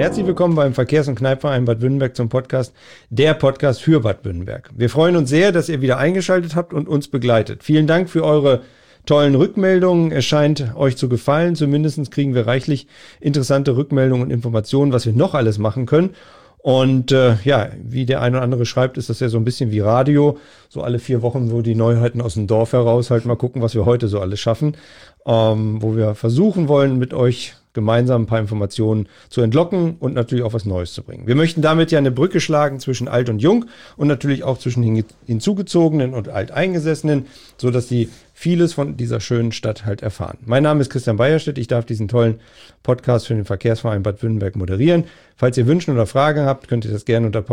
Herzlich willkommen beim Verkehrs- und Kneipverein Bad Württemberg zum Podcast, der Podcast für Bad Württemberg. Wir freuen uns sehr, dass ihr wieder eingeschaltet habt und uns begleitet. Vielen Dank für eure tollen Rückmeldungen. Es scheint euch zu gefallen. Zumindest kriegen wir reichlich interessante Rückmeldungen und Informationen, was wir noch alles machen können. Und wie der eine oder andere schreibt, ist das ja so ein bisschen wie Radio. So alle 4 Wochen, wo die Neuheiten aus dem Dorf heraus halt mal gucken, was wir heute so alles schaffen. Wo wir versuchen wollen, mit euch gemeinsam ein paar Informationen zu entlocken und natürlich auch was Neues zu bringen. Wir möchten damit ja eine Brücke schlagen zwischen alt und jung und natürlich auch zwischen hinzugezogenen und alteingesessenen, so dass sie vieles von dieser schönen Stadt halt erfahren. Mein Name ist Christian Beierstedt. Ich darf diesen tollen Podcast für den Verkehrsverein Bad Württemberg moderieren. Falls ihr Wünsche oder Fragen habt, könnt ihr das gerne unter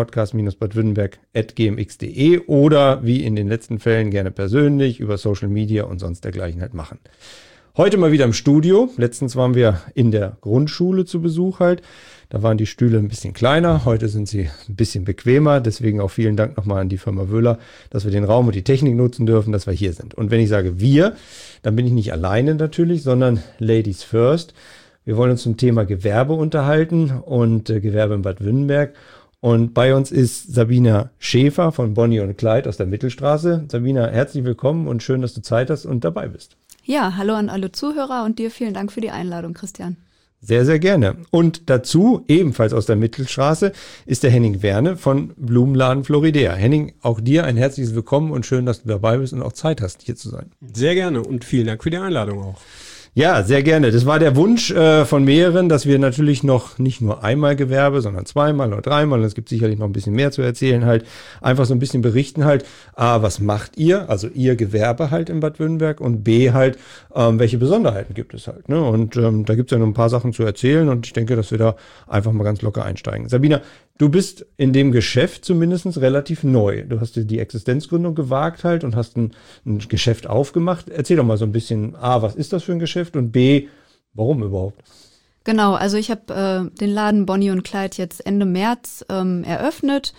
podcast-badwürttemberg@gmx.de oder wie in den letzten Fällen gerne persönlich über Social Media und sonst dergleichen halt machen. Heute mal wieder im Studio. Letztens waren wir in der Grundschule zu Besuch halt. Da waren die Stühle ein bisschen kleiner. Heute sind sie ein bisschen bequemer. Deswegen auch vielen Dank nochmal an die Firma Wöhler, dass wir den Raum und die Technik nutzen dürfen, dass wir hier sind. Und wenn ich sage wir, dann bin ich nicht alleine natürlich, sondern Ladies first. Wir wollen uns zum Thema Gewerbe unterhalten und Gewerbe in Bad Württemberg. Und bei uns ist Sabina Schäfer von Bonnie und Clyde aus der Mittelstraße. Sabina, herzlich willkommen und schön, dass du Zeit hast und dabei bist. Ja, hallo an alle Zuhörer und dir vielen Dank für die Einladung, Christian. Sehr, sehr gerne. Und dazu, ebenfalls aus der Mittelstraße, ist der Henning Werne von Blumenladen Floridea. Henning, auch dir ein herzliches Willkommen und schön, dass du dabei bist und auch Zeit hast, hier zu sein. Sehr gerne und vielen Dank für die Einladung auch. Ja, sehr gerne. Das war der Wunsch von mehreren, dass wir natürlich noch nicht nur einmal Gewerbe, sondern 2-mal oder 3-mal, und es gibt sicherlich noch ein bisschen mehr zu erzählen halt, einfach so ein bisschen berichten halt, A, was macht ihr, also ihr Gewerbe halt in Bad Württemberg, und B, halt, welche Besonderheiten gibt es halt, ne? Und da gibt es ja noch ein paar Sachen zu erzählen und ich denke, dass wir da einfach mal ganz locker einsteigen. Sabina, du bist in dem Geschäft zumindest relativ neu. Du hast dir die Existenzgründung gewagt halt und hast ein Geschäft aufgemacht. Erzähl doch mal so ein bisschen, A, was ist das für ein Geschäft und B, warum überhaupt? Genau, also ich habe den Laden Bonnie und Clyde jetzt Ende März eröffnet.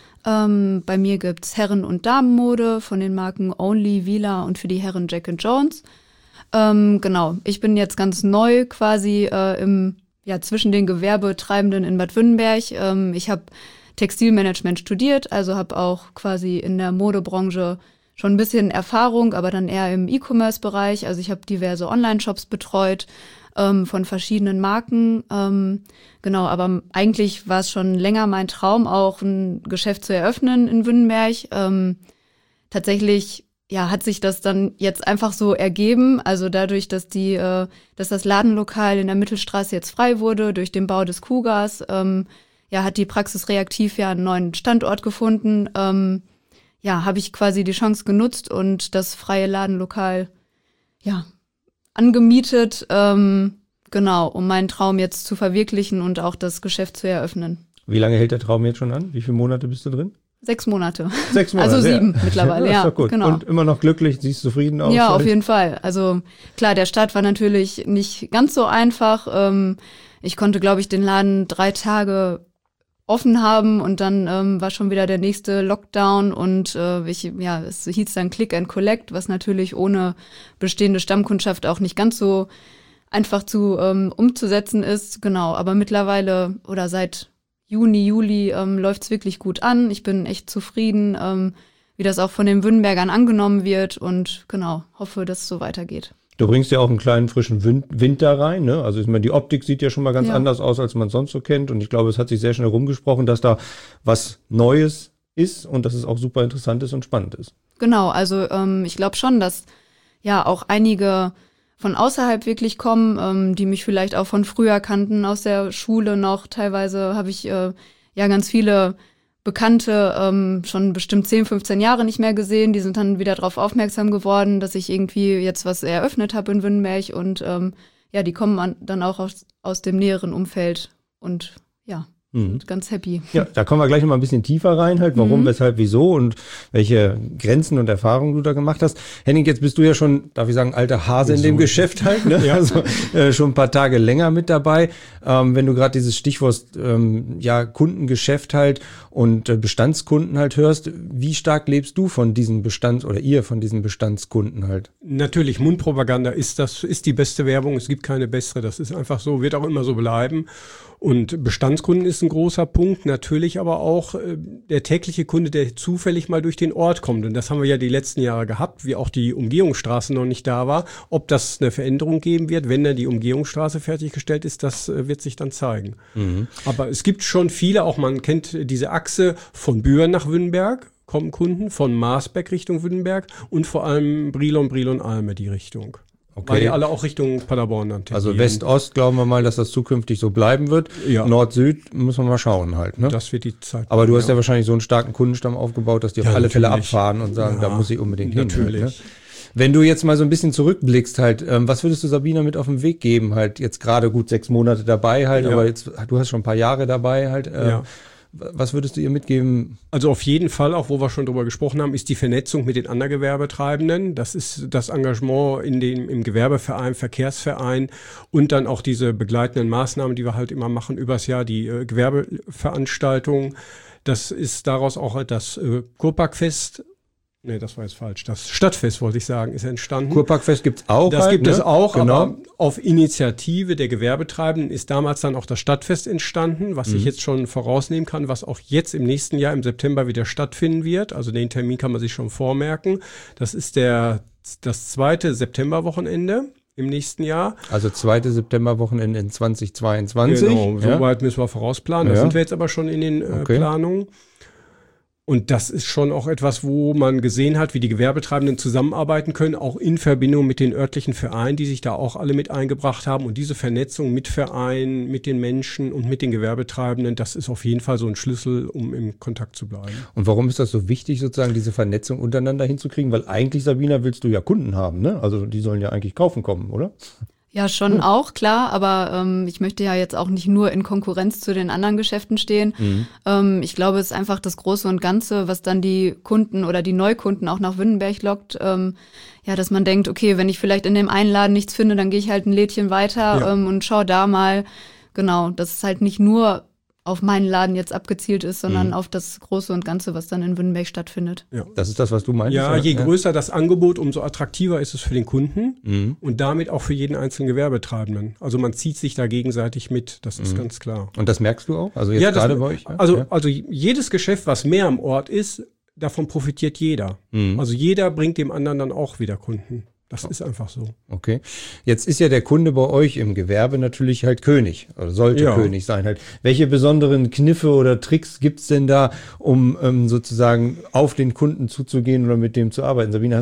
Bei mir gibt's Herren- und Damenmode von den Marken Only, Vila und für die Herren Jack & Jones. Genau, ich bin jetzt ganz neu quasi zwischen den Gewerbetreibenden in Bad Württemberg. Ich habe Textilmanagement studiert, also habe auch quasi in der Modebranche schon ein bisschen Erfahrung, aber dann eher im E-Commerce-Bereich. Also ich habe diverse Online-Shops betreut von verschiedenen Marken. Genau, aber eigentlich war es schon länger mein Traum, auch ein Geschäft zu eröffnen in Württemberg. Tatsächlich hat sich das dann jetzt einfach so ergeben, also dadurch, dass das Ladenlokal in der Mittelstraße jetzt frei wurde durch den Bau des Kugas, hat die Praxis Reaktiv einen neuen Standort gefunden, habe ich quasi die Chance genutzt und das freie Ladenlokal, angemietet, um meinen Traum jetzt zu verwirklichen und auch das Geschäft zu eröffnen. Wie lange hält der Traum jetzt schon an? Wie viele Monate bist du drin? 6 Monate. 6 Monate. Also 7 mittlerweile, ja. Ist doch gut. Genau. Und immer noch glücklich, siehst zufrieden aus? Ja, auf jeden Fall. Also klar, der Start war natürlich nicht ganz so einfach. Ich konnte, glaube ich, den Laden 3 Tage offen haben und dann war schon wieder der nächste Lockdown und es hieß dann Click and Collect, was natürlich ohne bestehende Stammkundschaft auch nicht ganz so einfach zu umzusetzen ist. Genau, aber mittlerweile oder seit Juni, Juli läuft's wirklich gut an. Ich bin echt zufrieden, wie das auch von den Württembergern angenommen wird und genau, hoffe, dass es so weitergeht. Du bringst ja auch einen kleinen frischen Wind da rein, ne? Also ich meine, die Optik sieht ja schon mal ganz anders aus, als man sonst so kennt, und ich glaube, es hat sich sehr schnell rumgesprochen, dass da was Neues ist und dass es auch super interessant ist und spannend ist. Genau, also ich glaube schon, dass auch einige von außerhalb wirklich kommen, die mich vielleicht auch von früher kannten, aus der Schule noch. Teilweise habe ich ganz viele Bekannte schon bestimmt 10, 15 Jahre nicht mehr gesehen. Die sind dann wieder darauf aufmerksam geworden, dass ich irgendwie jetzt was eröffnet habe in Württemberg. Und die kommen dann auch aus dem näheren Umfeld. Und sind ganz happy. Ja, da kommen wir gleich noch mal ein bisschen tiefer rein halt, warum, weshalb, wieso und welche Grenzen und Erfahrungen du da gemacht hast. Henning, jetzt bist du ja schon, darf ich sagen, alter Hase in dem Geschäft halt, ne? Ja. Also schon ein paar Tage länger mit dabei. Wenn du gerade dieses Stichwort Kundengeschäft halt und Bestandskunden halt hörst, wie stark lebst du von diesen ihr von diesen Bestandskunden halt? Natürlich, Mundpropaganda ist die beste Werbung. Es gibt keine bessere. Das ist einfach so, wird auch immer so bleiben. Und Bestandskunden ist ein großer Punkt, natürlich aber auch der tägliche Kunde, der zufällig mal durch den Ort kommt. Und das haben wir ja die letzten Jahre gehabt, wie auch die Umgehungsstraße noch nicht da war. Ob das eine Veränderung geben wird, wenn dann die Umgehungsstraße fertiggestellt ist, das wird sich dann zeigen. Aber es gibt schon viele, auch man kennt diese Achse von Büren nach Wünnenberg, kommen Kunden, von Marsberg Richtung Wünnenberg und vor allem Brilon-Alme die Richtung. Okay. Weil die alle auch Richtung Paderborn dann tendieren. Also West-Ost glauben wir mal, dass das zukünftig so bleiben wird. Ja. Nord-Süd muss man mal schauen halt. Ne? Das wird die Zeit. Aber du hast ja wahrscheinlich so einen starken Kundenstamm aufgebaut, dass die auf alle Fälle abfahren und sagen, da muss ich unbedingt hin. Natürlich. Halt, ne? Wenn du jetzt mal so ein bisschen zurückblickst halt, was würdest du Sabina mit auf den Weg geben halt? Jetzt gerade gut 6 Monate dabei halt, aber jetzt, du hast schon ein paar Jahre dabei halt. Was würdest du ihr mitgeben? Also auf jeden Fall, auch wo wir schon drüber gesprochen haben, ist die Vernetzung mit den anderen Gewerbetreibenden. Das ist das Engagement im Gewerbeverein, Verkehrsverein und dann auch diese begleitenden Maßnahmen, die wir halt immer machen übers Jahr, die Gewerbeveranstaltungen. Das ist daraus auch das Kurparkfest. Nee, das war jetzt falsch. Das Stadtfest, wollte ich sagen, ist entstanden. Kurparkfest gibt's auch. Das gibt es auch, genau. Aber auf Initiative der Gewerbetreibenden ist damals dann auch das Stadtfest entstanden, was ich jetzt schon vorausnehmen kann, was auch jetzt im nächsten Jahr im September wieder stattfinden wird. Also den Termin kann man sich schon vormerken. Das ist das 2. Septemberwochenende im nächsten Jahr. Also 2. Septemberwochenende in 2022. Genau, so weit müssen wir vorausplanen. Da sind wir jetzt aber schon in den Planungen. Und das ist schon auch etwas, wo man gesehen hat, wie die Gewerbetreibenden zusammenarbeiten können, auch in Verbindung mit den örtlichen Vereinen, die sich da auch alle mit eingebracht haben. Und diese Vernetzung mit Vereinen, mit den Menschen und mit den Gewerbetreibenden, das ist auf jeden Fall so ein Schlüssel, um im Kontakt zu bleiben. Und warum ist das so wichtig, sozusagen diese Vernetzung untereinander hinzukriegen? Weil eigentlich, Sabina, willst du ja Kunden haben, ne? Also die sollen ja eigentlich kaufen kommen, oder? Ja, schon auch, klar, aber ich möchte ja jetzt auch nicht nur in Konkurrenz zu den anderen Geschäften stehen. Ich glaube, es ist einfach das Große und Ganze, was dann die Kunden oder die Neukunden auch nach Wünnenberg lockt. Dass man denkt, okay, wenn ich vielleicht in dem einen Laden nichts finde, dann gehe ich halt ein Lädchen weiter und schaue da mal. Genau, dass es halt nicht nur auf meinen Laden jetzt abgezielt ist, sondern auf das Große und Ganze, was dann in Wünnenberg stattfindet. Ja. Das ist das, was du meinst? Ja, je größer das Angebot, umso attraktiver ist es für den Kunden und damit auch für jeden einzelnen Gewerbetreibenden. Also man zieht sich da gegenseitig mit, das ist ganz klar. Und das merkst du auch? Also jetzt gerade bei euch? Also jedes Geschäft, was mehr am Ort ist, davon profitiert jeder. Also jeder bringt dem anderen dann auch wieder Kunden. Das ist einfach so. Okay. Jetzt ist ja der Kunde bei euch im Gewerbe natürlich halt König oder sollte König sein halt. Welche besonderen Kniffe oder Tricks gibt's denn da, um sozusagen auf den Kunden zuzugehen oder mit dem zu arbeiten? Sabine,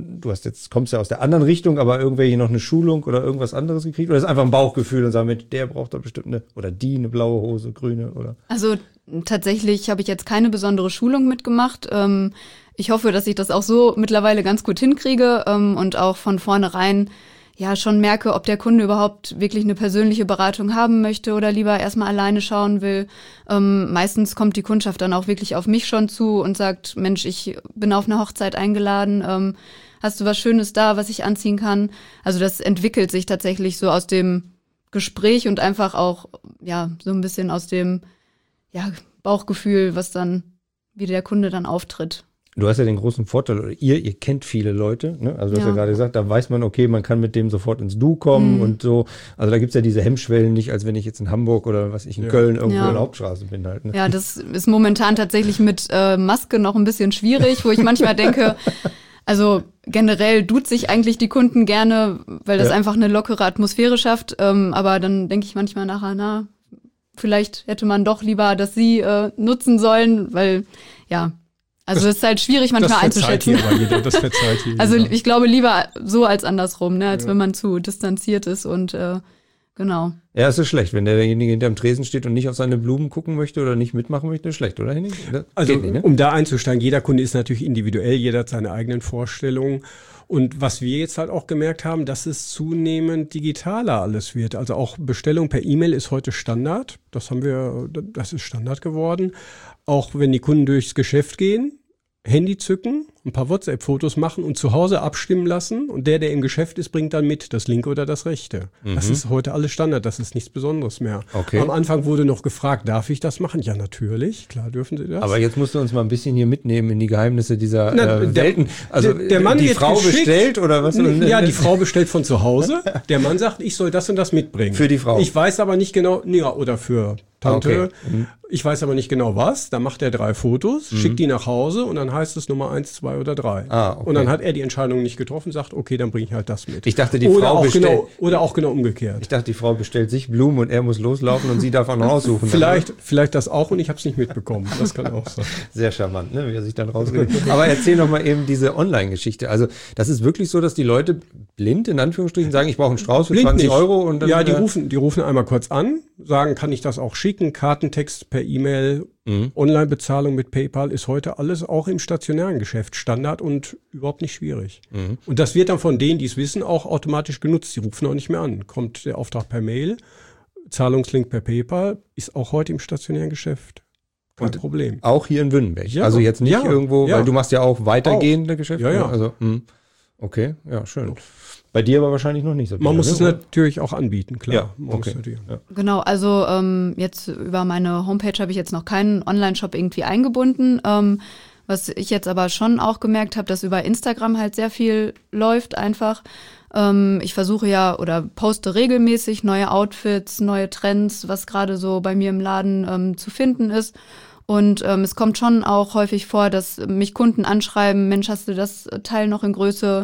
kommst ja aus der anderen Richtung, aber irgendwelche noch eine Schulung oder irgendwas anderes gekriegt? Oder ist einfach ein Bauchgefühl und sagen, der braucht da bestimmt eine blaue Hose, grüne oder? Also tatsächlich habe ich jetzt keine besondere Schulung mitgemacht. Ich hoffe, dass ich das auch so mittlerweile ganz gut hinkriege und auch von vornherein schon merke, ob der Kunde überhaupt wirklich eine persönliche Beratung haben möchte oder lieber erstmal alleine schauen will. Meistens kommt die Kundschaft dann auch wirklich auf mich schon zu und sagt, Mensch, ich bin auf eine Hochzeit eingeladen, hast du was Schönes da, was ich anziehen kann? Also das entwickelt sich tatsächlich so aus dem Gespräch und einfach auch so ein bisschen aus dem Bauchgefühl, wie der Kunde dann auftritt. Du hast ja den großen Vorteil, oder ihr kennt viele Leute, ne? Also du hast ja gerade gesagt, da weiß man, okay, man kann mit dem sofort ins Du kommen und so. Also da gibt's ja diese Hemmschwellen nicht, als wenn ich jetzt in Hamburg oder in Köln irgendwo in der Hauptstraße bin halt. Ne? Ja, das ist momentan tatsächlich mit Maske noch ein bisschen schwierig, wo ich manchmal denke, also generell duzt sich eigentlich die Kunden gerne, weil das einfach eine lockere Atmosphäre schafft. Aber dann denke ich manchmal nachher, vielleicht hätte man doch lieber das Sie nutzen sollen, weil also es ist halt schwierig manchmal einzuschätzen. Das verzeiht jeder. Also ich glaube lieber so als andersrum, ne, als wenn man zu distanziert ist und Genau. Ja, es ist schlecht, wenn derjenige hinterm Tresen steht und nicht auf seine Blumen gucken möchte oder nicht mitmachen möchte, ist schlecht, oder Henning? Also Geht nicht, ne? um da einzusteigen, jeder Kunde ist natürlich individuell, jeder hat seine eigenen Vorstellungen. Und was wir jetzt halt auch gemerkt haben, dass es zunehmend digitaler alles wird. Also auch Bestellung per E-Mail ist heute Standard. Das ist Standard geworden. Auch wenn die Kunden durchs Geschäft gehen, Handy zücken, ein paar WhatsApp-Fotos machen und zu Hause abstimmen lassen. Und der im Geschäft ist, bringt dann mit das linke oder das rechte. Das ist heute alles Standard, das ist nichts Besonderes mehr. Okay. Am Anfang wurde noch gefragt, darf ich das machen? Ja, natürlich, klar dürfen Sie das. Aber jetzt musst du uns mal ein bisschen hier mitnehmen in die Geheimnisse dieser Welten. Also der Mann die wird Frau geschickt. bestellt oder was? Ja, die Frau bestellt von zu Hause. Der Mann sagt, ich soll das und das mitbringen. Für die Frau. Ich weiß aber nicht genau, ja, oder für Tante. Okay. Ich weiß aber nicht genau was. Da macht er 3 Fotos, schickt die nach Hause und dann heißt es Nummer 1, 2 oder 3. Okay. Und dann hat er die Entscheidung nicht getroffen, sagt, okay, dann bringe ich halt das mit. Ich dachte, die Frau bestellt. Oder auch genau umgekehrt. Ich dachte, die Frau bestellt sich Blumen und er muss loslaufen und sie darf auch noch aussuchen. Vielleicht das auch und ich habe es nicht mitbekommen. Das kann auch sein. Sehr charmant, ne, wie er sich dann rausgeht. Aber erzähl noch mal eben diese Online-Geschichte. Also das ist wirklich so, dass die Leute blind in Anführungsstrichen sagen, ich brauche einen Strauß für 20 Euro und dann. Ja, die rufen einmal kurz an, sagen, kann ich das auch schicken? Kartentext per E-Mail, Online-Bezahlung mit PayPal ist heute alles auch im stationären Geschäft Standard und überhaupt nicht schwierig. Und das wird dann von denen, die es wissen, auch automatisch genutzt. Die rufen auch nicht mehr an. Kommt der Auftrag per Mail, Zahlungslink per PayPal, ist auch heute im stationären Geschäft. Kein Problem. Auch hier in Wünnenberg. Ja, also jetzt nicht irgendwo, weil du machst ja auch weitergehende Geschäfte. Ja, ja. Also, okay, ja, schön. Bei dir aber wahrscheinlich noch nicht so. Man muss es natürlich auch anbieten, klar. Ja, okay. Ja. Genau, also jetzt über meine Homepage habe ich jetzt noch keinen Online-Shop irgendwie eingebunden. Was ich jetzt aber schon auch gemerkt habe, dass über Instagram halt sehr viel läuft einfach. Ich versuche ja oder poste regelmäßig neue Outfits, neue Trends, was gerade so bei mir im Laden zu finden ist. Und es kommt schon auch häufig vor, dass mich Kunden anschreiben, Mensch, hast du das Teil noch in Größe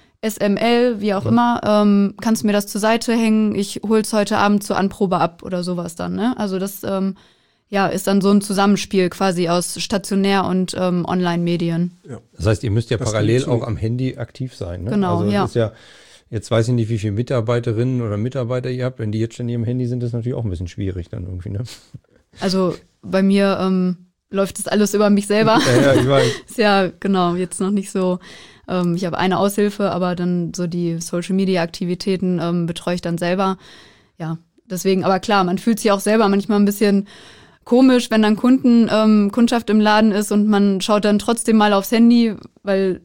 SML, wie auch immer, kannst du mir das zur Seite hängen, ich hol's heute Abend zur Anprobe ab oder sowas dann, ne? Also das ist dann so ein Zusammenspiel quasi aus stationär und Online-Medien. Ja. Das heißt, ihr müsst ja parallel auch am Handy aktiv sein, ne? Genau, also ja. Ist ja. Jetzt weiß ich nicht, wie viele Mitarbeiterinnen oder Mitarbeiter ihr habt. Wenn die jetzt ständig am Handy sind, ist das natürlich auch ein bisschen schwierig dann irgendwie, ne? Also bei mir läuft das alles über mich selber. Ja, ich weiß. Ist ja, genau, jetzt noch nicht so. Ich habe eine Aushilfe, aber dann so die Social-Media-Aktivitäten betreue ich dann selber. Ja, deswegen, aber klar, man fühlt sich auch selber manchmal ein bisschen komisch, wenn dann Kundschaft im Laden ist und man schaut dann trotzdem mal aufs Handy, weil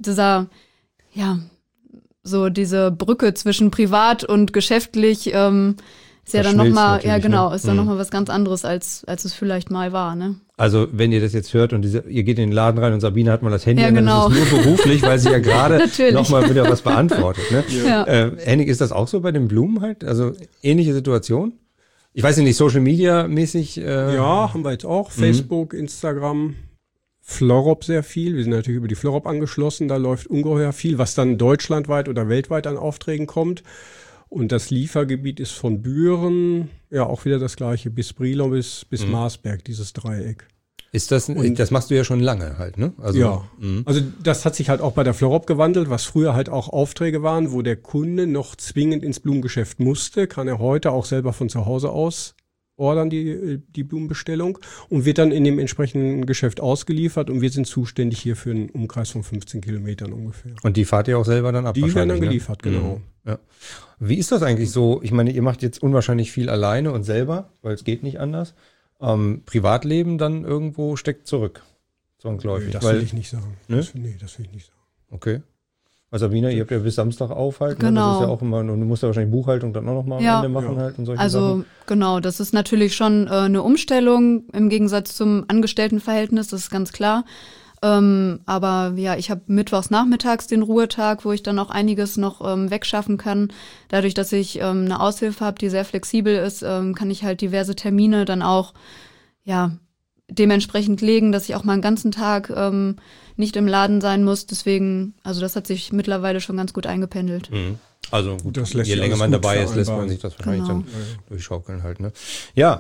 so diese Brücke zwischen privat und geschäftlich ist ja dann nochmal, ist dann nochmal was ganz anderes, als es vielleicht mal war, ne? Also, wenn ihr das jetzt hört und ihr geht in den Laden rein und Sabine hat mal das Handy an, genau. dann ist es nur beruflich, weil sie ja gerade nochmal wieder was beantwortet, ne? Ja. Henning, ist das auch so bei den Blumen halt? Also, ähnliche Situation? Ich weiß nicht, Social Media mäßig? Ja, haben wir jetzt auch. Facebook, Instagram, Florop sehr viel. Wir sind natürlich über die Florop angeschlossen. Da läuft ungeheuer viel, was dann deutschlandweit oder weltweit an Aufträgen kommt. Und das Liefergebiet ist von Büren, ja auch wieder das gleiche, bis Brilon bis Marsberg, dieses Dreieck. Ist das machst du ja schon lange halt, ne? Also, ja, also das hat sich halt auch bei der Florop gewandelt, was früher halt auch Aufträge waren, wo der Kunde noch zwingend ins Blumengeschäft musste, kann er heute auch selber von zu Hause aus ordern, die Blumenbestellung, und wird dann in dem entsprechenden Geschäft ausgeliefert, und wir sind zuständig hier für einen Umkreis von 15 Kilometern ungefähr. Und die fahrt ihr auch selber dann ab? Die werden dann geliefert, genau. Ja. Wie ist das eigentlich so? Ich meine, ihr macht jetzt unwahrscheinlich viel alleine und selber, weil es geht nicht anders. Privatleben dann irgendwo steckt zurück, zwangsläufig. Das will ich nicht sagen. Ne? Das will ich nicht sagen. Okay. Also Sabina, ihr habt ja bis Samstag aufhalten. Genau. Ne? Das ist ja auch immer, und du musst ja wahrscheinlich Buchhaltung dann auch nochmal am Ende machen halt und solche Sachen. Also genau, das ist natürlich schon eine Umstellung im Gegensatz zum Angestelltenverhältnis, das ist ganz klar. Aber ja, ich habe mittwochs nachmittags den Ruhetag, wo ich dann auch einiges noch wegschaffen kann. Dadurch, dass ich eine Aushilfe habe, die sehr flexibel ist, kann ich halt diverse Termine dann auch dementsprechend legen, dass ich auch mal einen ganzen Tag nicht im Laden sein muss. Deswegen, also das hat sich mittlerweile schon ganz gut eingependelt. Also gut, das lässt je sich länger alles man gut dabei ist, lässt man vereinbaren. sich das wahrscheinlich Genau. dann durchschaukeln halt. Ne? Ja,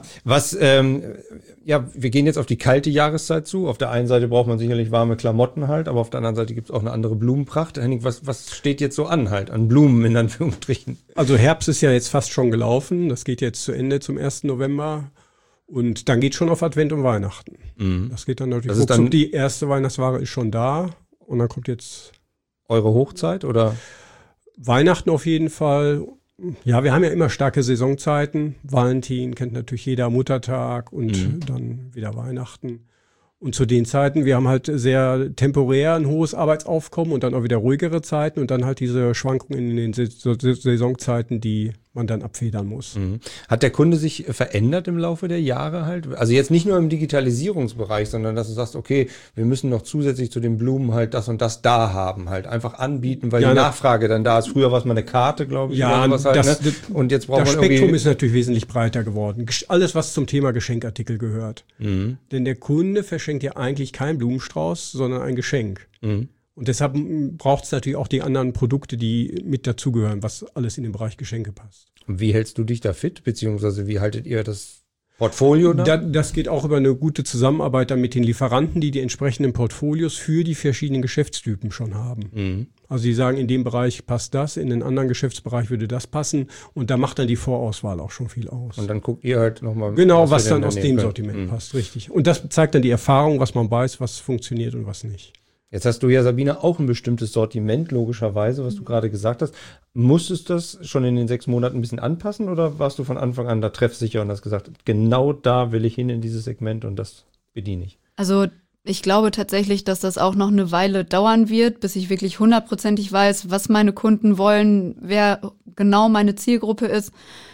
wir gehen jetzt auf die kalte Jahreszeit zu. Auf der einen Seite braucht man sicherlich warme Klamotten halt, aber auf der anderen Seite gibt es auch eine andere Blumenpracht. Henning, was steht jetzt so an halt, an Blumen in Anführungsstrichen? Also Herbst ist ja jetzt fast schon gelaufen. Das geht jetzt zu Ende zum 1. November. Und dann geht schon auf Advent und Weihnachten. Das geht dann natürlich. Das ist dann die erste Weihnachtsware ist schon da. Und dann kommt jetzt eure Hochzeit oder? Weihnachten auf jeden Fall. Ja, wir haben ja immer starke Saisonzeiten. Valentin kennt natürlich jeder, Muttertag und dann wieder Weihnachten. Und zu den Zeiten, wir haben halt sehr temporär ein hohes Arbeitsaufkommen und dann auch wieder ruhigere Zeiten und dann halt diese Schwankungen in den Saisonzeiten, die man dann abfedern muss. Hat der Kunde sich verändert im Laufe der Jahre halt? Also jetzt nicht nur im Digitalisierungsbereich, sondern dass du sagst, okay, wir müssen noch zusätzlich zu den Blumen halt das und das da haben, halt einfach anbieten, weil die Nachfrage dann da ist. Früher war es mal eine Karte, glaube ich. Ja, oder sowas halt, ne? Und jetzt braucht das man Spektrum ist natürlich wesentlich breiter geworden. Alles, was zum Thema Geschenkartikel gehört. Denn der Kunde verschenkt ja eigentlich keinen Blumenstrauß, sondern ein Geschenk. Und deshalb braucht es natürlich auch die anderen Produkte, die mit dazugehören, was alles in den Bereich Geschenke passt. Wie hältst du dich da fit, beziehungsweise wie haltet ihr das Portfolio da? Das geht auch über eine gute Zusammenarbeit dann mit den Lieferanten, die entsprechenden Portfolios für die verschiedenen Geschäftstypen schon haben. Also die sagen, in dem Bereich passt das, in den anderen Geschäftsbereich würde das passen und da macht dann die Vorauswahl auch schon viel aus. Und dann guckt ihr halt nochmal. Genau, was dann aus dem Sortiment passt, richtig. Und das zeigt dann die Erfahrung, was man weiß, was funktioniert und was nicht. Jetzt hast du ja, Sabine, auch ein bestimmtes Sortiment, logischerweise, was du gerade gesagt hast. Musstest du das schon in den 6 Monaten ein bisschen anpassen oder warst du von Anfang an da treffsicher und hast gesagt, genau da will ich hin in dieses Segment und das bediene ich? Also ich glaube tatsächlich, dass das auch noch eine Weile dauern wird, bis ich wirklich 100%ig weiß, was meine Kunden wollen, wer genau meine Zielgruppe ist.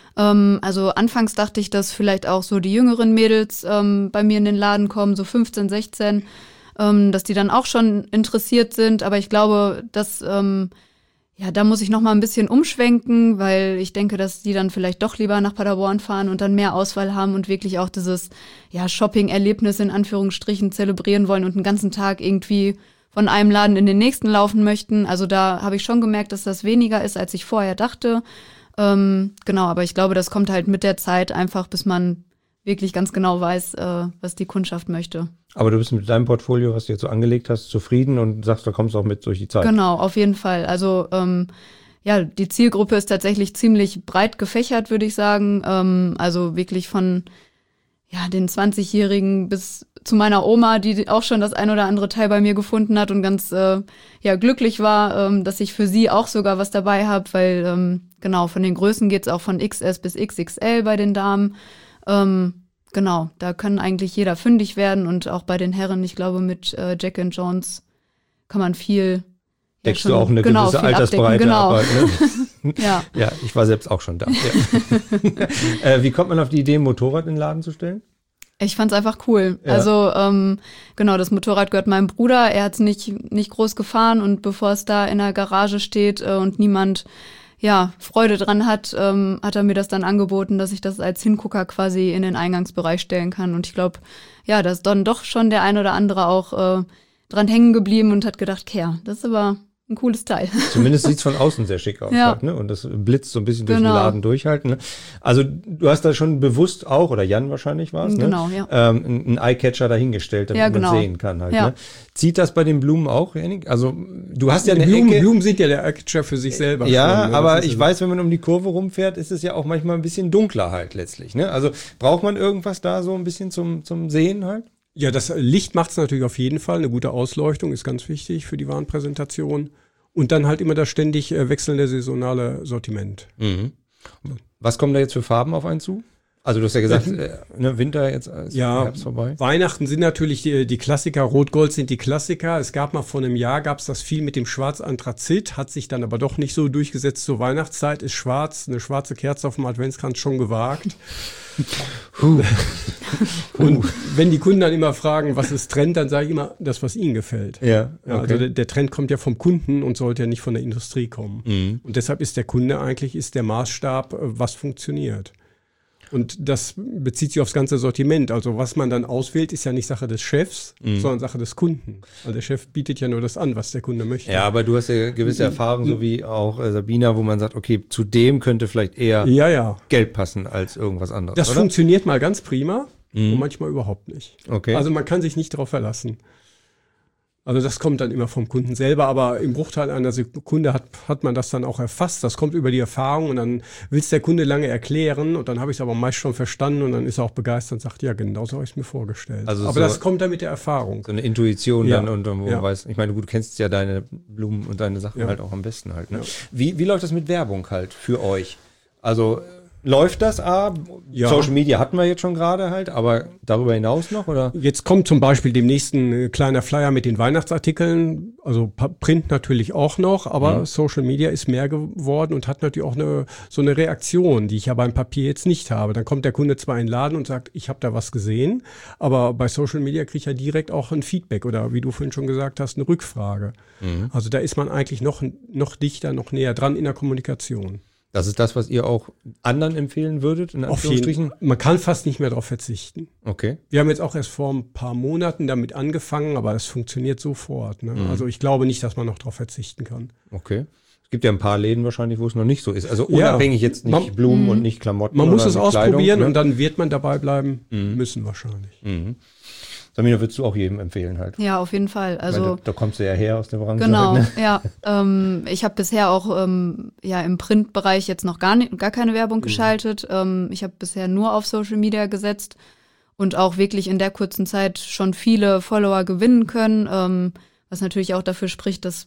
Also anfangs dachte ich, dass vielleicht auch so die jüngeren Mädels bei mir in den Laden kommen, so 15, 16, dass die dann auch schon interessiert sind. Aber ich glaube, dass da muss ich noch mal ein bisschen umschwenken, weil ich denke, dass die dann vielleicht doch lieber nach Paderborn fahren und dann mehr Auswahl haben und wirklich auch dieses Shopping-Erlebnis in Anführungsstrichen zelebrieren wollen und einen ganzen Tag irgendwie von einem Laden in den nächsten laufen möchten. Also da habe ich schon gemerkt, dass das weniger ist, als ich vorher dachte. Genau, aber ich glaube, das kommt halt mit der Zeit einfach, bis man wirklich ganz genau weiß, was die Kundschaft möchte. Aber du bist mit deinem Portfolio, was du jetzt so angelegt hast, zufrieden und sagst, da kommst du auch mit durch die Zeit. Genau, auf jeden Fall. Also die Zielgruppe ist tatsächlich ziemlich breit gefächert, würde ich sagen. Also wirklich von den 20-Jährigen bis zu meiner Oma, die auch schon das ein oder andere Teil bei mir gefunden hat und ganz glücklich war, dass ich für sie auch sogar was dabei habe, weil von den Größen geht's auch von XS bis XXL bei den Damen. Da können eigentlich jeder fündig werden und auch bei den Herren, ich glaube, mit Jack & Jones kann man viel. Deckst du auch eine gewisse Altersbreite ab. Ne? Ja. Ja, ich war selbst auch schon da. Ja. Wie kommt man auf die Idee, ein Motorrad in den Laden zu stellen? Ich fand's einfach cool. Ja. Also das Motorrad gehört meinem Bruder. Er hat's nicht groß gefahren und bevor es da in der Garage steht und niemand Freude dran hat er mir das dann angeboten, dass ich das als Hingucker quasi in den Eingangsbereich stellen kann. Und ich glaube, da ist dann doch schon der ein oder andere auch dran hängen geblieben und hat gedacht, das ist aber ein cooles Teil. Zumindest sieht's von außen sehr schick aus. Halt, ne? Und das blitzt so ein bisschen durch den Laden durchhalten. Ne? Also du hast da schon bewusst auch, oder Jan wahrscheinlich war es, genau, ne? einen Eyecatcher dahingestellt, damit man sehen kann. Halt, ne? Zieht das bei den Blumen auch, Henning? Also du hast ja eine Ecke. Blumen sieht ja der Eyecatcher für sich selber. Ja, schon, ne? Aber ich weiß, wenn man um die Kurve rumfährt, ist es ja auch manchmal ein bisschen dunkler halt letztlich. Ne? Also braucht man irgendwas da so ein bisschen zum Sehen halt? Ja, das Licht macht es natürlich auf jeden Fall. Eine gute Ausleuchtung ist ganz wichtig für die Warenpräsentation. Und dann halt immer das ständig wechselnde saisonale Sortiment. Was kommen da jetzt für Farben auf einen zu? Also du hast ja gesagt, Winter jetzt ist Herbst vorbei. Weihnachten sind natürlich die Klassiker. Rot-Gold sind die Klassiker. Es gab mal vor einem Jahr, das viel mit dem Schwarz-Anthrazit, hat sich dann aber doch nicht so durchgesetzt. Zur Weihnachtszeit ist schwarz, eine schwarze Kerze auf dem Adventskranz schon gewagt. Und wenn die Kunden dann immer fragen, was ist Trend, dann sage ich immer, das, was ihnen gefällt. Ja, okay. Also der Trend kommt ja vom Kunden und sollte ja nicht von der Industrie kommen. Und deshalb ist der Kunde eigentlich der Maßstab, was funktioniert. Und das bezieht sich aufs ganze Sortiment. Also was man dann auswählt, ist ja nicht Sache des Chefs, sondern Sache des Kunden. Also der Chef bietet ja nur das an, was der Kunde möchte. Ja, aber du hast ja gewisse Erfahrungen, so wie auch Sabina, wo man sagt, okay, zu dem könnte vielleicht eher Geld passen als irgendwas anderes. Das funktioniert mal ganz prima und manchmal überhaupt nicht. Okay. Also man kann sich nicht darauf verlassen. Also das kommt dann immer vom Kunden selber, aber im Bruchteil einer Sekunde hat man das dann auch erfasst. Das kommt über die Erfahrung und dann will es der Kunde lange erklären und dann habe ich es aber meist schon verstanden und dann ist er auch begeistert und sagt, ja, genau so habe ich es mir vorgestellt. Also aber so, das kommt dann mit der Erfahrung. So eine Intuition dann und wo man weiß, ich meine, du kennst ja deine Blumen und deine Sachen halt auch am besten halt. Ne? Ja. Wie läuft das mit Werbung halt für euch? Also läuft das? Social Media hatten wir jetzt schon gerade halt, aber darüber hinaus noch, oder? Jetzt kommt zum Beispiel demnächst ein kleiner Flyer mit den Weihnachtsartikeln, also Print natürlich auch noch, aber Social Media ist mehr geworden und hat natürlich auch so eine Reaktion, die ich ja beim Papier jetzt nicht habe. Dann kommt der Kunde zwar in den Laden und sagt, ich habe da was gesehen, aber bei Social Media kriege ich ja direkt auch ein Feedback oder wie du vorhin schon gesagt hast, eine Rückfrage. Also da ist man eigentlich noch dichter, noch näher dran in der Kommunikation. Das ist das, was ihr auch anderen empfehlen würdet, in Anführungsstrichen? Man kann fast nicht mehr darauf verzichten. Okay. Wir haben jetzt auch erst vor ein paar Monaten damit angefangen, aber das funktioniert sofort. Ne? Also ich glaube nicht, dass man noch darauf verzichten kann. Okay. Es gibt ja ein paar Läden wahrscheinlich, wo es noch nicht so ist. Also unabhängig jetzt nicht Blumen und nicht Klamotten. Man muss es ausprobieren und dann wird man dabei bleiben müssen wahrscheinlich. Samina, würdest du auch jedem empfehlen halt? Ja, auf jeden Fall. Also da kommst du ja her aus der Branche. Genau, halt, ne? ja. Ich habe bisher auch im Printbereich jetzt noch gar keine Werbung geschaltet. Ich habe bisher nur auf Social Media gesetzt und auch wirklich in der kurzen Zeit schon viele Follower gewinnen können, was natürlich auch dafür spricht, dass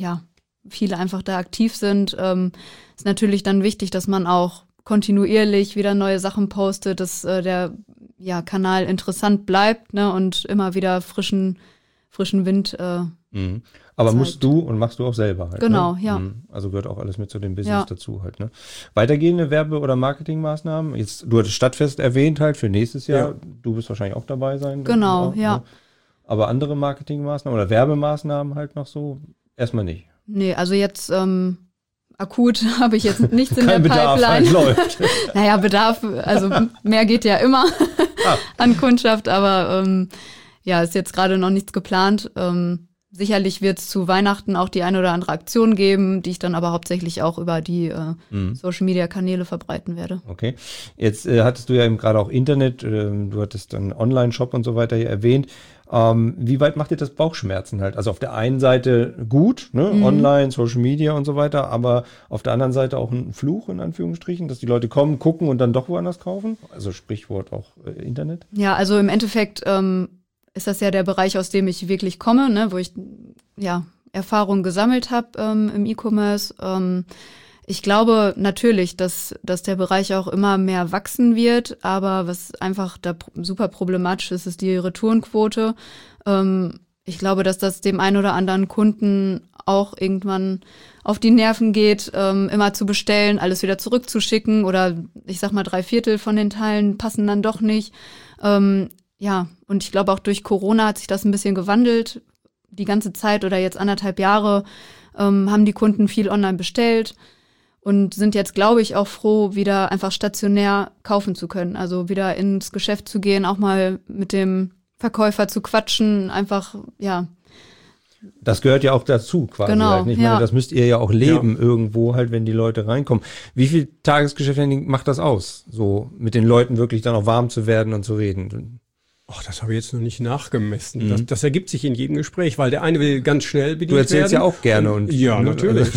viele einfach da aktiv sind. Ist natürlich dann wichtig, dass man auch kontinuierlich wieder neue Sachen postet, dass der Kanal interessant bleibt, ne, und immer wieder frischen Wind Aber zeigt. Musst du und machst du auch selber halt. Genau, ne? ja. Also gehört auch alles mit zu dem Business dazu halt. Ne? Weitergehende Werbe- oder Marketingmaßnahmen? Jetzt, du hattest Stadtfest erwähnt halt für nächstes Jahr. Ja. Du wirst wahrscheinlich auch dabei sein. Genau, auch, ne? Aber andere Marketingmaßnahmen oder Werbemaßnahmen halt noch so? Erstmal nicht. Nee, also jetzt akut habe ich jetzt nichts in der Bedarf, Pipeline. Läuft. Naja, Bedarf, also mehr geht ja immer an Kundschaft, aber ist jetzt gerade noch nichts geplant. Sicherlich wird es zu Weihnachten auch die eine oder andere Aktion geben, die ich dann aber hauptsächlich auch über die Social-Media-Kanäle verbreiten werde. Okay. Jetzt hattest du ja eben gerade auch Internet, du hattest dann Online-Shop und so weiter hier erwähnt. Wie weit macht dir das Bauchschmerzen halt? Also auf der einen Seite gut, ne? Online, Social Media und so weiter, aber auf der anderen Seite auch ein Fluch in Anführungsstrichen, dass die Leute kommen, gucken und dann doch woanders kaufen? Also Sprichwort auch Internet? Ja, also im Endeffekt ist das ja der Bereich, aus dem ich wirklich komme, ne? Wo ich Erfahrungen gesammelt habe im E-Commerce. Ich glaube natürlich, dass der Bereich auch immer mehr wachsen wird, aber was einfach da super problematisch ist, ist die Retourenquote. Ich glaube, dass das dem einen oder anderen Kunden auch irgendwann auf die Nerven geht, immer zu bestellen, alles wieder zurückzuschicken oder ich sag mal 3/4 von den Teilen passen dann doch nicht. Und ich glaube auch durch Corona hat sich das ein bisschen gewandelt. Die ganze Zeit oder jetzt 1,5 Jahre haben die Kunden viel online bestellt. Und sind jetzt, glaube ich, auch froh, wieder einfach stationär kaufen zu können. Also wieder ins Geschäft zu gehen, auch mal mit dem Verkäufer zu quatschen, einfach, Das gehört ja auch dazu quasi. Genau, halt, nicht? Ich meine, das müsst ihr ja auch leben irgendwo halt, wenn die Leute reinkommen. Wie viel Tagesgeschäft macht das aus? So mit den Leuten wirklich dann auch warm zu werden und zu reden? Das habe ich jetzt noch nicht nachgemessen. Das ergibt sich in jedem Gespräch, weil der eine will ganz schnell bedient werden. Du erzählst ja auch gerne. Und ja, natürlich.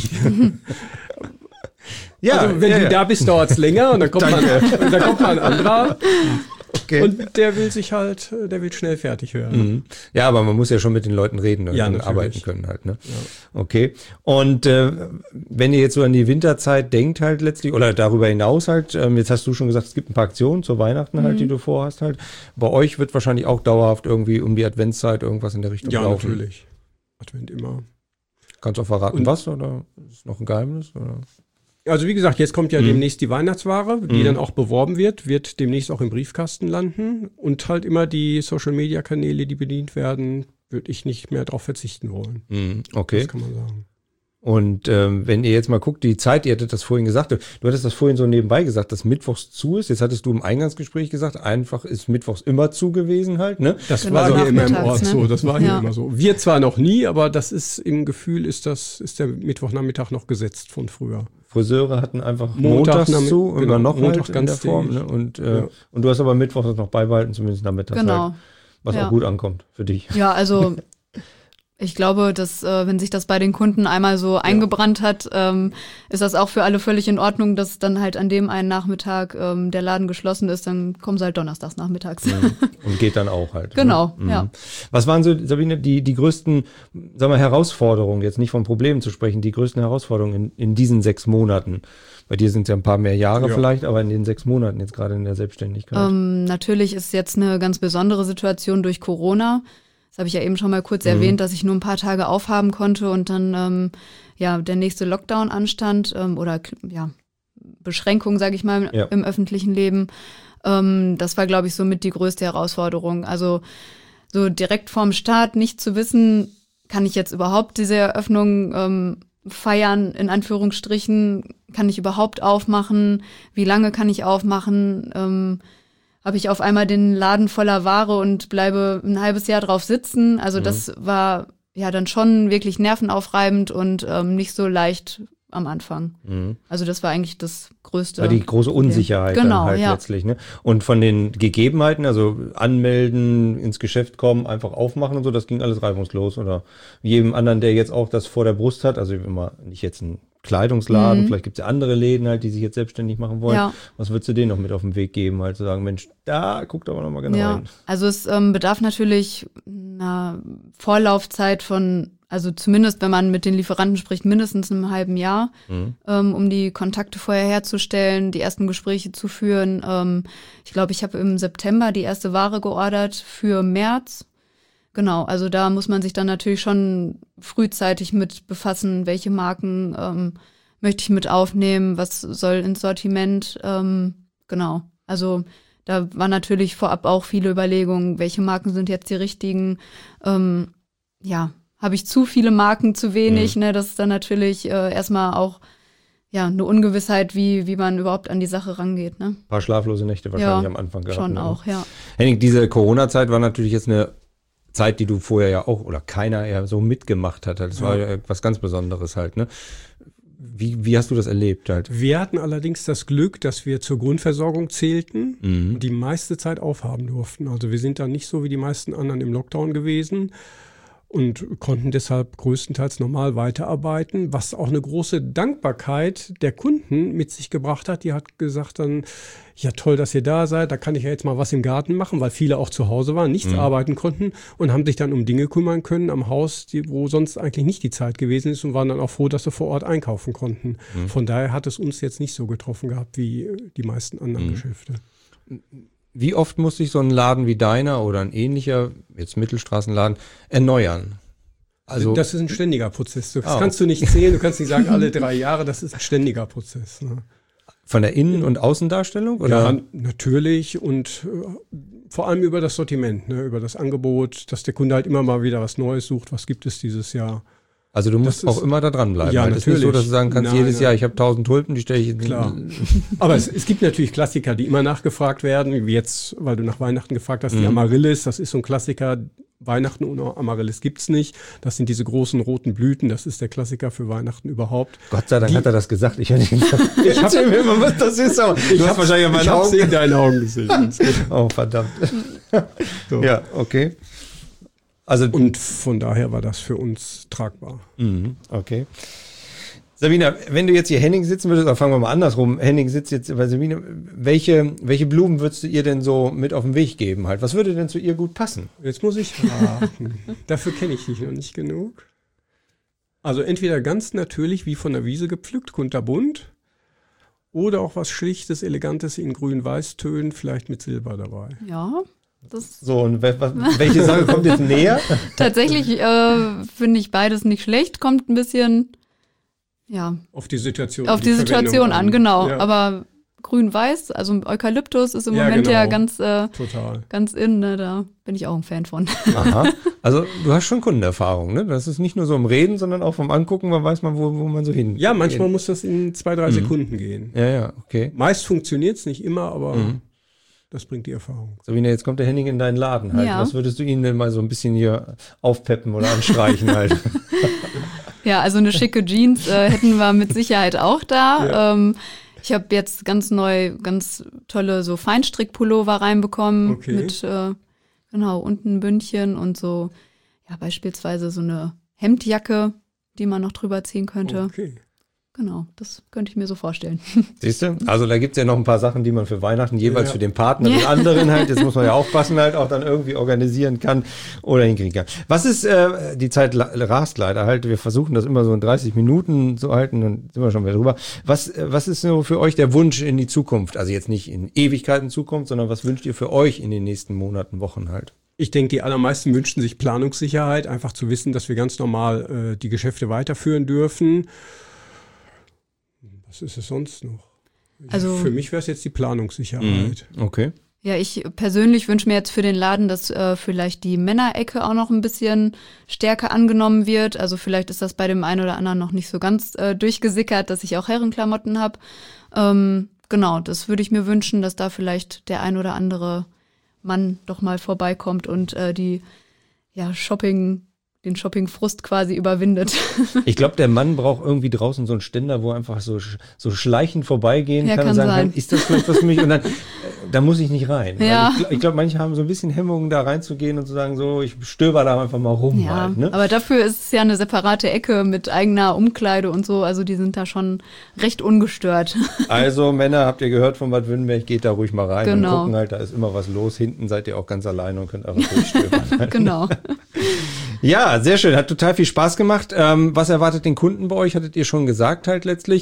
Also wenn du da bist, dauert es länger und dann kommt mal ein anderer und der will schnell fertig hören. Ja, aber man muss ja schon mit den Leuten reden und arbeiten können halt. Ne? Ja. Okay. Und wenn ihr jetzt so an die Winterzeit denkt halt letztlich oder darüber hinaus halt, jetzt hast du schon gesagt, es gibt ein paar Aktionen zu Weihnachten halt, die du vorhast halt. Bei euch wird wahrscheinlich auch dauerhaft irgendwie um die Adventszeit irgendwas in der Richtung laufen. Ja, natürlich. Advent immer. Kannst du auch verraten, was? Oder ist noch ein Geheimnis? Oder? Also wie gesagt, jetzt kommt ja demnächst die Weihnachtsware, die dann auch beworben wird demnächst auch im Briefkasten landen. Und halt immer die Social-Media-Kanäle, die bedient werden, würde ich nicht mehr darauf verzichten wollen. Okay. Das kann man sagen. Und wenn ihr jetzt mal guckt, die Zeit, ihr hattet das vorhin gesagt, du hattest das vorhin so nebenbei gesagt, dass mittwochs zu ist. Jetzt hattest du im Eingangsgespräch gesagt, einfach ist mittwochs immer zu gewesen halt, ne? Das war hier immer im Ort so, das war hier immer so. Wir zwar noch nie, aber das ist im Gefühl, ist der Mittwochnachmittag noch gesetzt von früher. Friseure hatten einfach montags zu, immer noch Montag halt in der Form. Ne? Und du hast aber mittwochs das noch beibehalten, zumindest nachmittags halt, was auch gut ankommt für dich. Ja, also ich glaube, dass wenn sich das bei den Kunden einmal so eingebrannt hat, ist das auch für alle völlig in Ordnung, dass dann halt an dem einen Nachmittag der Laden geschlossen ist, dann kommen sie halt donnerstags nachmittags. Und geht dann auch halt. Genau, ne? ja. Was waren so, Sabine, die größten, sagen wir, Herausforderungen, jetzt nicht von Problemen zu sprechen, die größten Herausforderungen in diesen 6 Monaten? Bei dir sind es ja ein paar mehr Jahre vielleicht, aber in den 6 Monaten jetzt gerade in der Selbstständigkeit. Natürlich ist jetzt eine ganz besondere Situation durch Corona. Das habe ich ja eben schon mal kurz erwähnt, dass ich nur ein paar Tage aufhaben konnte und dann der nächste Lockdown anstand oder Beschränkung, sage ich mal, im öffentlichen Leben. Das war, glaube ich, somit die größte Herausforderung. Also so direkt vorm Start nicht zu wissen, kann ich jetzt überhaupt diese Eröffnung feiern, in Anführungsstrichen, kann ich überhaupt aufmachen, wie lange kann ich aufmachen, habe ich auf einmal den Laden voller Ware und bleibe ein halbes Jahr drauf sitzen. Also das war ja dann schon wirklich nervenaufreibend und nicht so leicht am Anfang. Also das war eigentlich das Größte. War die große Unsicherheit dann halt letztlich. Ne? Und von den Gegebenheiten, also anmelden, ins Geschäft kommen, einfach aufmachen und so, das ging alles reibungslos. Oder jedem anderen, der jetzt auch das vor der Brust hat, also immer nicht jetzt ein Kleidungsladen, vielleicht gibt es ja andere Läden halt, die sich jetzt selbstständig machen wollen. Ja. Was würdest du denen noch mit auf den Weg geben, halt zu sagen, Mensch, da guckt aber noch mal genau hin. Also es bedarf natürlich einer Vorlaufzeit von, also zumindest, wenn man mit den Lieferanten spricht, mindestens einem halben Jahr, um die Kontakte vorher herzustellen, die ersten Gespräche zu führen. Ich glaube, ich habe im September die erste Ware geordert für März. Genau, also da muss man sich dann natürlich schon frühzeitig mit befassen, welche Marken möchte ich mit aufnehmen, was soll ins Sortiment, genau. Also da war natürlich vorab auch viele Überlegungen, welche Marken sind jetzt die richtigen, habe ich zu viele Marken, zu wenig, ne? Das ist dann natürlich erstmal auch eine Ungewissheit, wie man überhaupt an die Sache rangeht. Ne? Ein paar schlaflose Nächte wahrscheinlich am Anfang gehabt. Schon auch, ja. Henning, diese Corona-Zeit war natürlich jetzt eine Zeit, die du vorher ja auch oder keiner ja so mitgemacht hat. Das war ja was ganz Besonderes halt, ne? Wie hast du das erlebt halt? Wir hatten allerdings das Glück, dass wir zur Grundversorgung zählten und die meiste Zeit aufhaben durften. Also wir sind da nicht so wie die meisten anderen im Lockdown gewesen und konnten deshalb größtenteils normal weiterarbeiten, was auch eine große Dankbarkeit der Kunden mit sich gebracht hat. Die hat gesagt dann, ja toll, dass ihr da seid, da kann ich ja jetzt mal was im Garten machen, weil viele auch zu Hause waren, nichts arbeiten konnten und haben sich dann um Dinge kümmern können am Haus, wo sonst eigentlich nicht die Zeit gewesen ist und waren dann auch froh, dass sie vor Ort einkaufen konnten. Von daher hat es uns jetzt nicht so getroffen gehabt wie die meisten anderen Geschäfte. Wie oft muss sich so ein Laden wie deiner oder ein ähnlicher, jetzt Mittelstraßenladen, erneuern? Also das ist ein ständiger Prozess. Das kannst du nicht zählen, du kannst nicht sagen, alle 3 Jahre, das ist ein ständiger Prozess. Ne? Von der Innen- und Außendarstellung? Oder? Ja, natürlich und vor allem über das Sortiment, ne? Über das Angebot, dass der Kunde halt immer mal wieder was Neues sucht. Was gibt es dieses Jahr? Also du musst auch immer da dranbleiben. Ja, halt. natürlich. Es ist nicht so, dass du sagen kannst, jedes Jahr, ich habe 1000 Tulpen, die stelle ich in. Klar. Aber es gibt natürlich Klassiker, die immer nachgefragt werden, wie jetzt, weil du nach Weihnachten gefragt hast, die Amaryllis, das ist so ein Klassiker. Weihnachten ohne Amaryllis gibt's nicht. Das sind diese großen roten Blüten. Das ist der Klassiker für Weihnachten überhaupt. Gott sei Dank hat er das gesagt. Ich hätte gesagt, erzähl mir immer, was das ist. Aber du hast wahrscheinlich in meinen Augen. Ich in deinen Augen gesehen. Oh, verdammt. So. Ja, okay. Also, und von daher war das für uns tragbar. Okay. Sabine, wenn du jetzt hier Henning sitzen würdest, oder fangen wir mal andersrum, Henning sitzt jetzt bei Sabine, welche Blumen würdest du ihr denn so mit auf den Weg geben halt? Was würde denn zu ihr gut passen? Jetzt muss ich raten. Dafür kenne ich dich noch nicht genug. Also entweder ganz natürlich wie von der Wiese gepflückt, kunterbunt, oder auch was Schlichtes, Elegantes in grün-weiß-Tönen, vielleicht mit Silber dabei. Ja. So, und welche Sache kommt jetzt näher? Tatsächlich finde ich beides nicht schlecht, kommt ein bisschen... Ja. Auf die Situation an, genau. Ja. Aber grün-weiß, also Eukalyptus ist im Moment ja ganz in, ne? Da bin ich auch ein Fan von. Aha. Also du hast schon Kundenerfahrung, ne? Das ist nicht nur so im Reden, sondern auch vom Angucken, man weiß man, wo man so hin. Ja, manchmal muss das in 2-3 Sekunden gehen. Ja, okay. Meist funktioniert es nicht immer, aber das bringt die Erfahrung. Sabine, jetzt kommt der Henning in deinen Laden halt. Ja. Was würdest du ihn denn mal so ein bisschen hier aufpeppen oder anstreichen halt? Ja, also eine schicke Jeans hätten wir mit Sicherheit auch da. Ja. Ich habe jetzt ganz tolle so Feinstrick-Pullover reinbekommen mit unten ein Bündchen und so, ja, beispielsweise so eine Hemdjacke, die man noch drüber ziehen könnte. Okay. Genau, das könnte ich mir so vorstellen. Siehst du? Also da gibt's ja noch ein paar Sachen, die man für Weihnachten jeweils für den Partner, den anderen halt, jetzt muss man ja aufpassen, halt auch dann irgendwie organisieren kann oder hinkriegen kann. Was ist, die Zeit rast leider halt, wir versuchen das immer so in 30 Minuten zu halten, dann sind wir schon wieder drüber. Was ist so für euch der Wunsch in die Zukunft? Also jetzt nicht in Ewigkeiten Zukunft, sondern was wünscht ihr für euch in den nächsten Monaten, Wochen halt? Ich denke, die allermeisten wünschen sich Planungssicherheit, einfach zu wissen, dass wir ganz normal die Geschäfte weiterführen dürfen. Was ist es sonst noch? Also für mich wäre es jetzt die Planungssicherheit. Okay. Ja, ich persönlich wünsche mir jetzt für den Laden, dass vielleicht die Männerecke auch noch ein bisschen stärker angenommen wird. Also vielleicht ist das bei dem einen oder anderen noch nicht so ganz durchgesickert, dass ich auch Herrenklamotten habe. Genau, das würde ich mir wünschen, dass da vielleicht der ein oder andere Mann doch mal vorbeikommt und den Shopping-Frust quasi überwindet. Ich glaube, der Mann braucht irgendwie draußen so einen Ständer, wo er einfach so schleichend vorbeigehen kann und sagen kann, ist das vielleicht was für mich? Und dann muss ich nicht rein. Ja. Ich glaube, manche haben so ein bisschen Hemmungen, da reinzugehen und zu sagen, so, ich stöber da einfach mal rum. Ja, halt, ne? Aber dafür ist es ja eine separate Ecke mit eigener Umkleide und so. Also die sind da schon recht ungestört. Also Männer, habt ihr gehört von Bad Württemberg, geht da ruhig mal rein und Genau. gucken halt, da ist immer was los. Hinten seid ihr auch ganz alleine und könnt einfach durchstöbern. Genau. Ja, sehr schön. Hat total viel Spaß gemacht. Was erwartet den Kunden bei euch? Hattet ihr schon gesagt halt letztlich.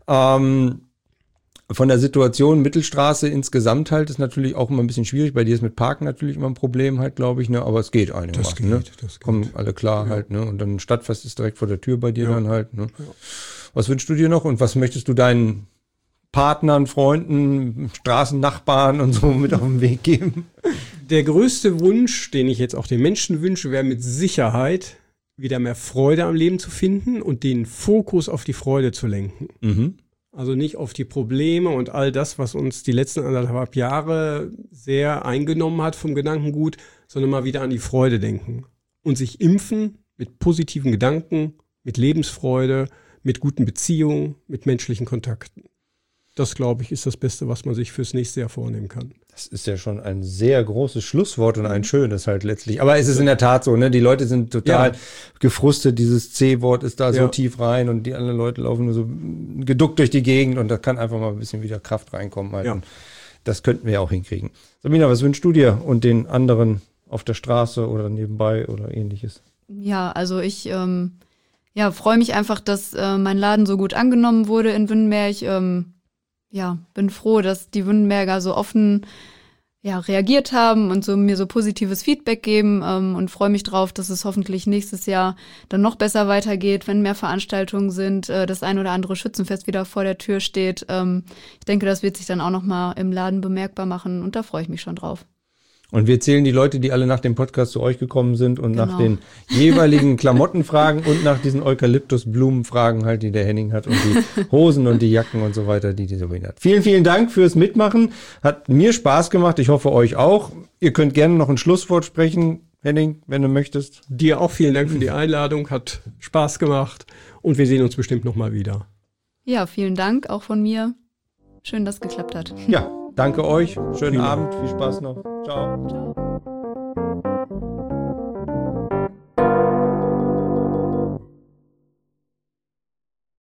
Von der Situation Mittelstraße insgesamt halt ist natürlich auch immer ein bisschen schwierig. Bei dir ist mit Parken natürlich immer ein Problem halt, glaube ich, ne? Aber es geht einigermaßen. Das geht. Kommen alle klar halt, ne? Und dann Stadtfest ist direkt vor der Tür bei dir dann halt, ne? Ja. Was wünschst du dir noch und was möchtest du deinen Partnern, Freunden, Straßennachbarn und so mit auf den Weg geben? Der größte Wunsch, den ich jetzt auch den Menschen wünsche, wäre mit Sicherheit wieder mehr Freude am Leben zu finden und den Fokus auf die Freude zu lenken. Mhm. Also nicht auf die Probleme und all das, was uns die letzten 1,5 Jahre sehr eingenommen hat vom Gedankengut, sondern mal wieder an die Freude denken. Und sich impfen mit positiven Gedanken, mit Lebensfreude, mit guten Beziehungen, mit menschlichen Kontakten. Das, glaube ich, ist das Beste, was man sich fürs nächste Jahr vornehmen kann. Das ist ja schon ein sehr großes Schlusswort und ein schönes halt letztlich. Aber es ist in der Tat so, ne? Die Leute sind total gefrustet. Dieses C-Wort ist da so tief rein und die anderen Leute laufen nur so geduckt durch die Gegend und da kann einfach mal ein bisschen wieder Kraft reinkommen halt. Ja. Und das könnten wir ja auch hinkriegen. Sabina, was wünschst du dir und den anderen auf der Straße oder nebenbei oder ähnliches? Ja, also ich freue mich einfach, dass mein Laden so gut angenommen wurde in Württemberg. Bin froh, dass die Württemberger so offen reagiert haben und so mir so positives Feedback geben und freue mich drauf, dass es hoffentlich nächstes Jahr dann noch besser weitergeht, wenn mehr Veranstaltungen sind, das ein oder andere Schützenfest wieder vor der Tür steht. Ich denke, das wird sich dann auch noch mal im Laden bemerkbar machen und da freue ich mich schon drauf. Und wir zählen die Leute, die alle nach dem Podcast zu euch gekommen sind und nach den jeweiligen Klamotten fragen und nach diesen Eukalyptusblumen fragen halt, die der Henning hat und die Hosen und die Jacken und so weiter, die Sabine hat. Vielen, vielen Dank fürs Mitmachen. Hat mir Spaß gemacht. Ich hoffe, euch auch. Ihr könnt gerne noch ein Schlusswort sprechen, Henning, wenn du möchtest. Dir auch vielen Dank für die Einladung. Hat Spaß gemacht und wir sehen uns bestimmt noch mal wieder. Ja, vielen Dank auch von mir. Schön, dass es geklappt hat. Ja. Danke euch. Schönen Abend. Viel Spaß noch. Ciao. Ciao.